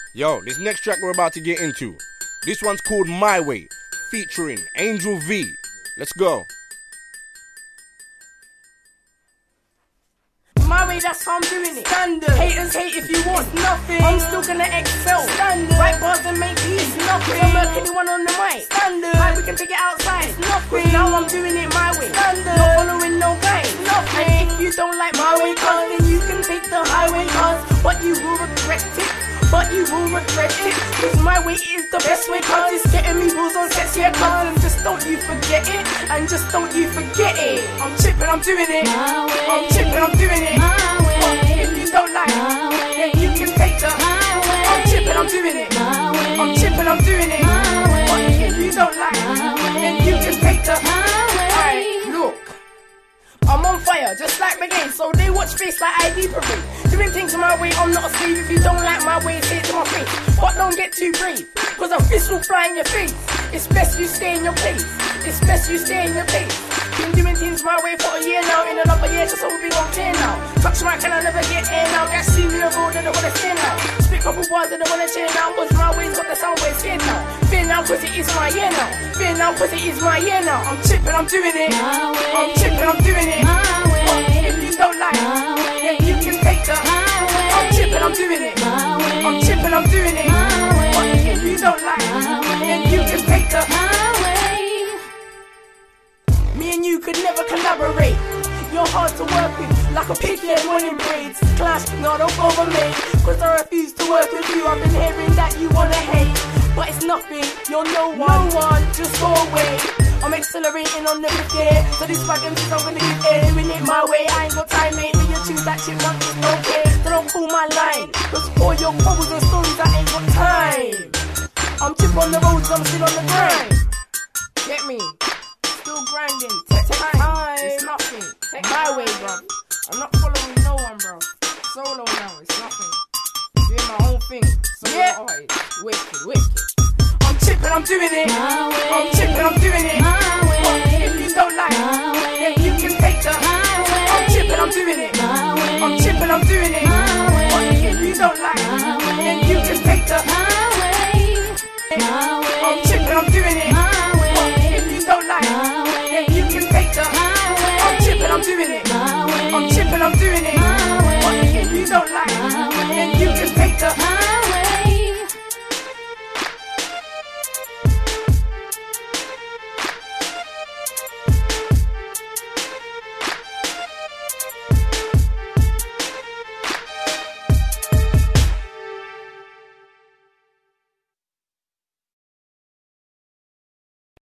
Yo, this next track we're about to get into, this one's called My Way, featuring Angel V. Let's go. My way, that's how I'm doing it. Standard. Haters hate if you want. It's nothing. I'm still gonna excel. Standard. Write bars and make beats. It's nothing. I'm working anyone on the mic. Standard. Like we can take it outside. It's nothing. Now I'm doing it my way. Standard. Not following no guide. It's nothing. And if you don't like my way, cause then you can take the highway, cause but you will regret it. But you will regret it, cause my way is the best way, cause it's getting me rules on sets, yeah, cause and just don't you forget it, and just don't you forget it. I'm chipping, I'm doing it, I'm chipping, I'm doing it, if you don't like it, then you can take the I'm chipping, I'm doing it, I'm chipping, I'm doing it, if you don't like it, then you can take the Alright, look, I'm on fire, just like my game, so they watch face like ID parade. Doing things my way, I'm not a slave. If you don't like my way, say it to my face. But don't get too brave, cause a fist will fly in your face. It's best you stay in your place. It's best you stay in your place. Been doing things my way for a year now. In another year, just all be on clear now. Touch my can I never get in now. Got see me on road, I don't wanna stay now. Spit couple bars, I don't wanna change now. Cause my way's got the sound wave scared now. Fear now, cause it is my year now. Fear now, cause it is my year now. I'm chipping, I'm doing it. I'm chipping, I'm doing it. If you don't like it, then you can take the I'm chipping, I'm doing it. I'm chipping, I'm doing it. If you don't like it, then you can take the Me and you could never collaborate. You're hard to work with, like a pig head running braids. Clash, no, don't bother me, cause I refuse to work with you. I've been hearing that you wanna hate, but it's nothing, you're no one, just go away. I'm accelerating on the fifth gear, so this wagon says I'm gonna give air. Doing it my way, I ain't got time, mate. When you choose that chipmunk, it's okay. So don't call my line, cause for your quibbles and stories, I ain't got time. I'm chip on the roads, I'm still on the grind. Get me? Still grinding, take time, it's nothing. Take my way, bro. I'm not following no one, bro. Solo now, it's nothing. Doing my own thing. Solo artist, wicked. I'm chipping, I'm doing it. I'm chipping, I'm doing it. If you don't like it, then you can take the I'm chipping, I'm doing it. I'm chipping, I'm doing it. If you don't like it, then you can take the I'm chipping, I'm doing it.